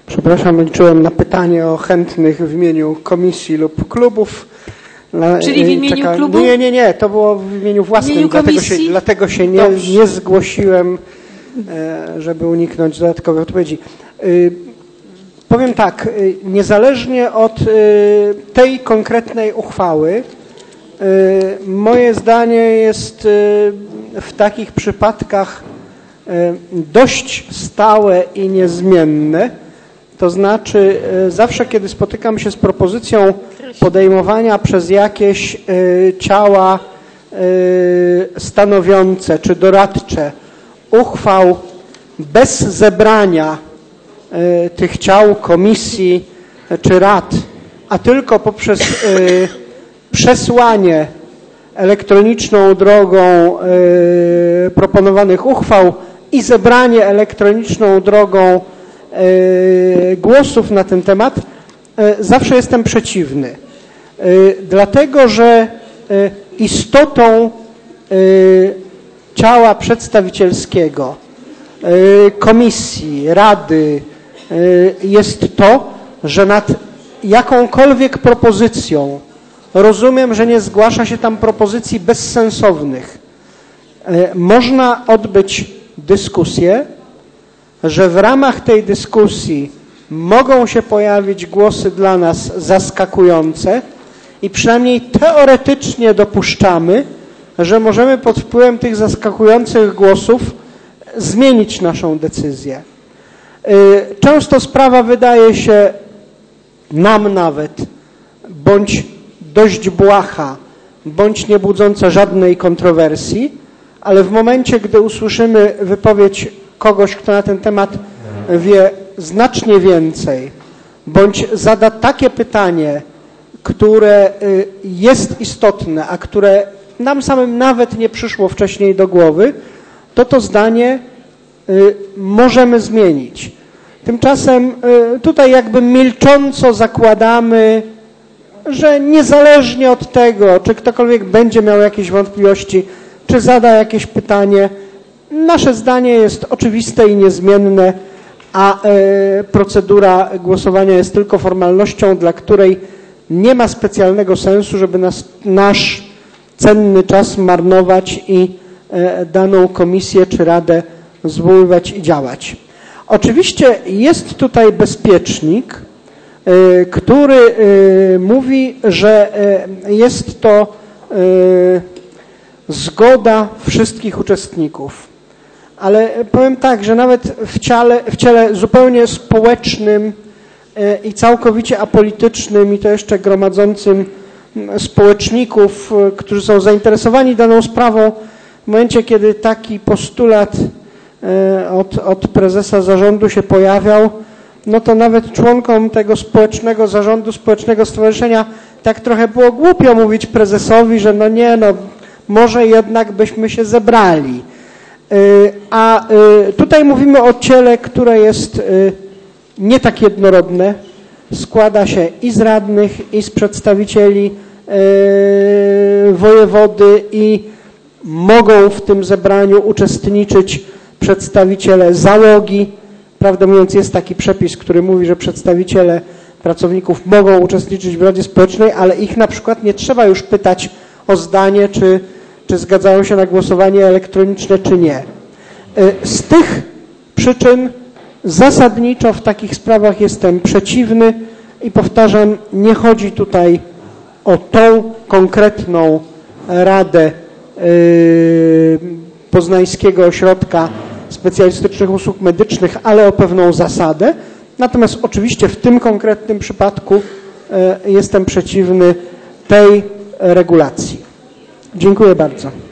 Przepraszam, liczyłem na pytanie o chętnych w imieniu komisji lub klubów. Czyli w imieniu klubu? Nie, to było w imieniu własnym, dlatego się nie zgłosiłem, żeby uniknąć dodatkowej odpowiedzi. Powiem tak, niezależnie od tej konkretnej uchwały, moje zdanie jest w takich przypadkach dość stałe i niezmienne. To znaczy zawsze, kiedy spotykam się z propozycją podejmowania przez jakieś ciała stanowiące czy doradcze uchwał bez zebrania tych ciał, komisji czy rad, a tylko poprzez przesłanie elektroniczną drogą proponowanych uchwał i zebranie elektroniczną drogą głosów na ten temat, zawsze jestem przeciwny. Dlatego, że istotą ciała przedstawicielskiego, komisji, rady jest to, że nad jakąkolwiek propozycją, rozumiem, że nie zgłasza się tam propozycji bezsensownych, można odbyć dyskusję, że w ramach tej dyskusji mogą się pojawić głosy dla nas zaskakujące i przynajmniej teoretycznie dopuszczamy, że możemy pod wpływem tych zaskakujących głosów zmienić naszą decyzję. Często sprawa wydaje się nam nawet bądź dość błaha, bądź nie budząca żadnej kontrowersji, ale w momencie, gdy usłyszymy wypowiedź kogoś, kto na ten temat wie znacznie więcej, bądź zada takie pytanie, które jest istotne, a które nam samym nawet nie przyszło wcześniej do głowy, to zdanie możemy zmienić. Tymczasem tutaj jakby milcząco zakładamy, że niezależnie od tego, czy ktokolwiek będzie miał jakieś wątpliwości, czy zada jakieś pytanie, nasze zdanie jest oczywiste i niezmienne, a procedura głosowania jest tylko formalnością, dla której nie ma specjalnego sensu, żeby nasz cenny czas marnować i daną komisję czy radę zwoływać i działać. Oczywiście jest tutaj bezpiecznik, który mówi, że jest to zgoda wszystkich uczestników. Ale powiem tak, że nawet w ciele zupełnie społecznym i całkowicie apolitycznym i to jeszcze gromadzącym społeczników, którzy są zainteresowani daną sprawą, w momencie, kiedy taki postulat od prezesa zarządu się pojawiał, no to nawet członkom tego społecznego zarządu, społecznego stowarzyszenia tak trochę było głupio mówić prezesowi, że może jednak byśmy się zebrali. A tutaj mówimy o ciele, które jest nie tak jednorodne, składa się i z radnych, i z przedstawicieli wojewody i mogą w tym zebraniu uczestniczyć przedstawiciele załogi. Prawdę mówiąc, jest taki przepis, który mówi, że przedstawiciele pracowników mogą uczestniczyć w Radzie Społecznej, ale ich na przykład nie trzeba już pytać o zdanie, czy zgadzają się na głosowanie elektroniczne, czy nie. Z tych przyczyn zasadniczo w takich sprawach jestem przeciwny i powtarzam, nie chodzi tutaj o tą konkretną Radę Poznańskiego Ośrodka Specjalistycznych Usług Medycznych, ale o pewną zasadę. Natomiast oczywiście w tym konkretnym przypadku jestem przeciwny tej regulacji. Dziękuję bardzo.